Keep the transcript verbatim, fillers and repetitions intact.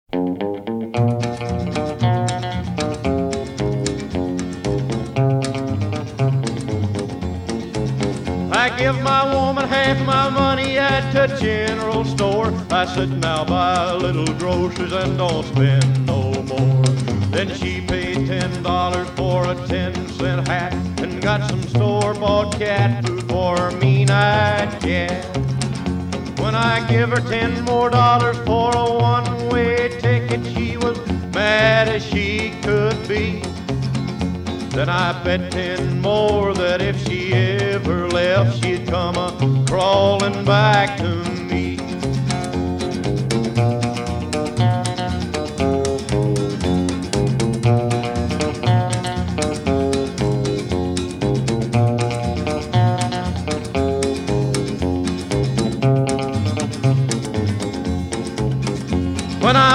I give my woman half my money at the general store. I said, now buy little groceries and don't spend no more. Then she paid ten dollars for a ten cent hat and got some store-bought cat food for a mean-eyed cat. When I give her ten more dollars for a one-way ticket, she was mad as she could be. Then I bet ten more that if she ever left, she'd come a crawling back to me.